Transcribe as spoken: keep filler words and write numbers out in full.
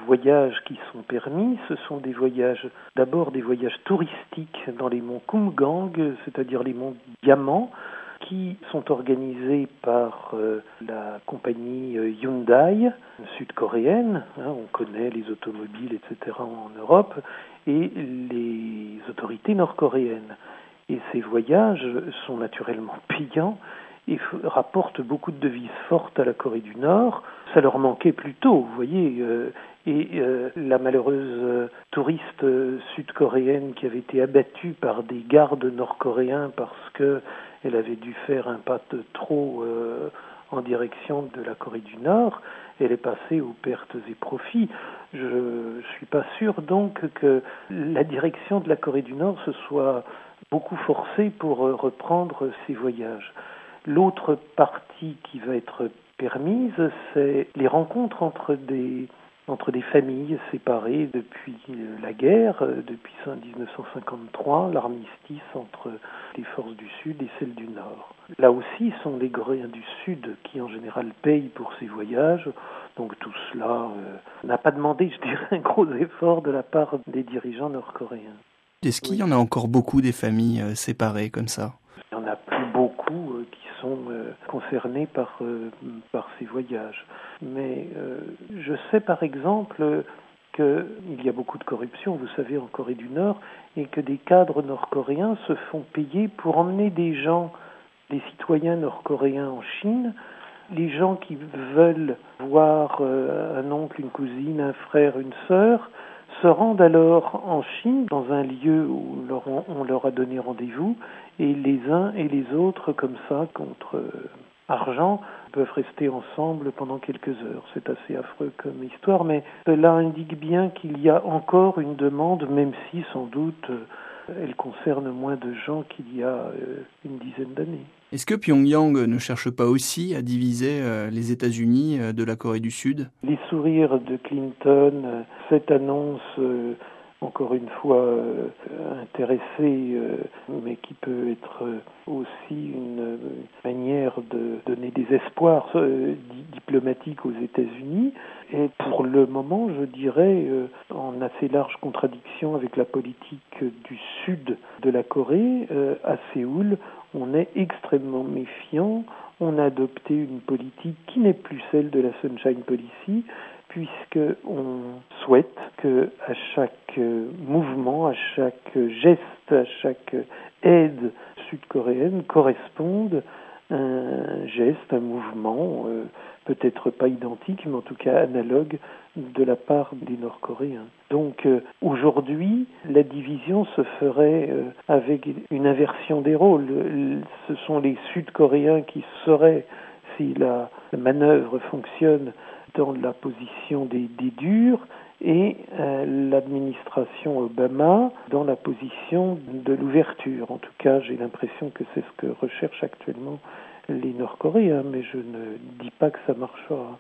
voyages qui sont permis, ce sont des voyages, d'abord des voyages touristiques dans les monts Kumgang, c'est-à-dire les monts Diamants, qui sont organisés par euh, la compagnie euh, Hyundai, sud-coréenne, hein, on connaît les automobiles, et cetera en Europe, et les autorités nord-coréennes. Et ces voyages sont naturellement payants et rapportent beaucoup de devises fortes à la Corée du Nord. Ça leur manquait plus tôt, vous voyez. Euh, et euh, la malheureuse euh, touriste euh, sud-coréenne qui avait été abattue par des gardes nord-coréens parce qu'elle avait dû faire un pas de trop euh, en direction de la Corée du Nord, elle est passée aux pertes et profits. Je ne suis pas sûr donc que la direction de la Corée du Nord se soit beaucoup forcée pour reprendre ces voyages. L'autre partie qui va être permise, c'est les rencontres entre des, entre des familles séparées depuis la guerre, depuis dix-neuf cent cinquante-trois, l'armistice entre les forces du Sud et celles du Nord. Là aussi, ce sont les Coréens du Sud qui, en général, payent pour ces voyages. Donc tout cela euh, n'a pas demandé, je dirais, un gros effort de la part des dirigeants nord-coréens. Est-ce qu'il y en a encore beaucoup des familles euh, séparées comme ça ? Il n'y en a plus beaucoup euh, qui sont euh, concernés par, euh, par ces voyages. Mais euh, je sais par exemple qu'il y a beaucoup de corruption, vous savez, en Corée du Nord, et que des cadres nord-coréens se font payer pour emmener des gens, des citoyens nord-coréens en Chine. Les gens qui veulent voir euh, un oncle, une cousine, un frère, une sœur, se rendent alors en Chine, dans un lieu où leur, on leur a donné rendez-vous, et les uns et les autres, comme ça, contre euh, argent, peuvent rester ensemble pendant quelques heures. C'est assez affreux comme histoire, mais cela indique bien qu'il y a encore une demande, même si, sans doute, euh, elle concerne moins de gens qu'il y a euh, une dizaine d'années. Est-ce que Pyongyang ne cherche pas aussi à diviser euh, les États-Unis euh, de la Corée du Sud ? Les sourires de Clinton, euh, cette annonce, euh, encore une fois euh, intéressée, euh, mais qui peut être euh, aussi une euh, manière de donner des espoirs euh, diplomatiques aux États-Unis, est pour le moment, je dirais, euh, en assez large contradiction avec la politique du sud de la Corée. Euh, à Séoul, on est extrêmement méfiant. On a adopté une politique qui n'est plus celle de la Sunshine Policy, puisqu'on souhaite que à chaque mouvement, à chaque geste, à chaque aide sud-coréenne corresponde un geste, un mouvement, euh, peut-être pas identique, mais en tout cas analogue de la part des Nord-Coréens. Donc euh, aujourd'hui, la division se ferait euh, avec une inversion des rôles. Ce sont les Sud-Coréens qui seraient, si la manœuvre fonctionne, dans la position des, des durs, et euh, l'administration Obama dans la position de l'ouverture. En tout cas, j'ai l'impression que c'est ce que recherchent actuellement les Nord-Coréens, mais je ne dis pas que ça marchera.